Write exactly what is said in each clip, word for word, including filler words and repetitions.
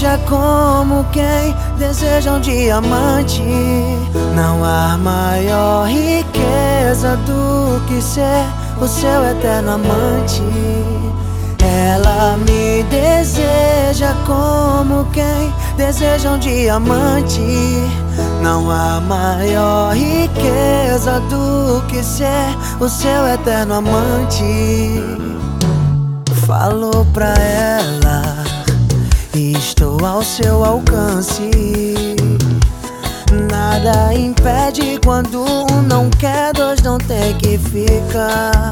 deseja como quem deseja um diamante. Não há maior riqueza do que ser o seu eterno amante. Ela me deseja como quem deseja um diamante. Não há maior riqueza do que ser o seu eterno amante. Falo pra ela e estou ao seu alcance. Nada impede quando um não quer, dois não tem que ficar.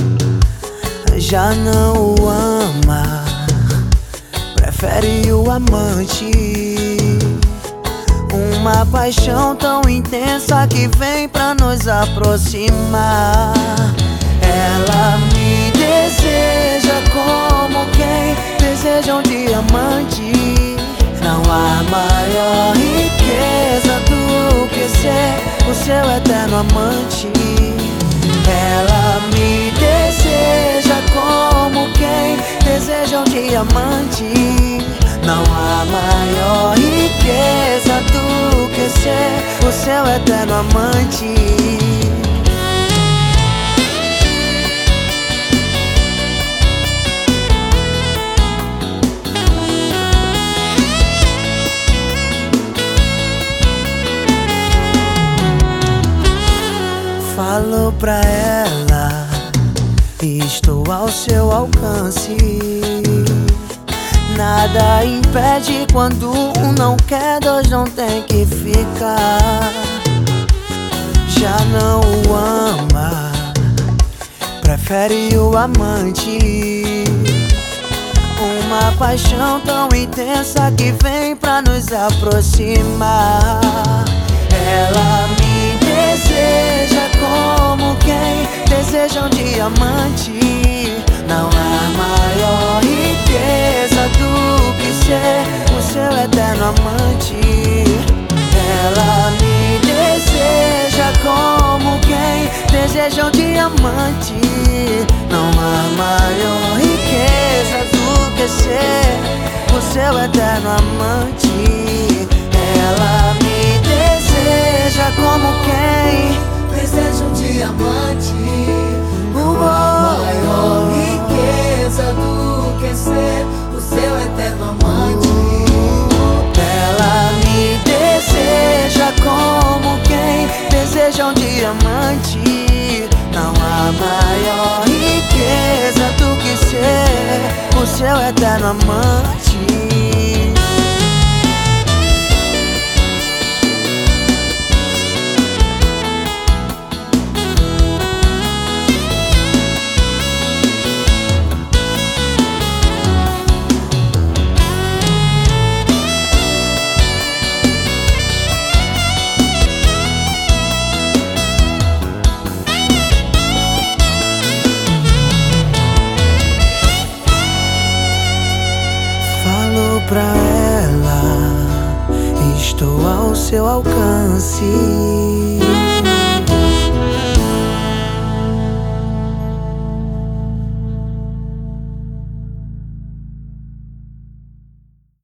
Já não o ama, prefere o amante. Uma paixão tão intensa que vem pra nos aproximar. Ela me deseja como quem deseja um diamante. Não há maior riqueza do que ser o seu eterno amante. Ela me deseja como quem deseja um diamante. Não há maior riqueza do que ser o seu eterno amante. Falo pra ela e estou ao seu alcance. Nada impede quando um não quer, dois não tem que ficar. Já não o ama, prefere o amante. Uma paixão tão intensa que vem pra nos aproximar. Ela me deseja como quem deseja um diamante. Não há maior riqueza do que ser o seu eterno amante. Ela me deseja como quem deseja um diamante. Não há maior riqueza do que ser o seu eterno amante. Ela me deseja como quem deseja um diamante. Não há maior riqueza do que ser o seu eterno amante. Ela me deseja como quem deseja um diamante. Não há maior riqueza do que ser o seu eterno amante. Falo pra ela, estou ao seu alcance.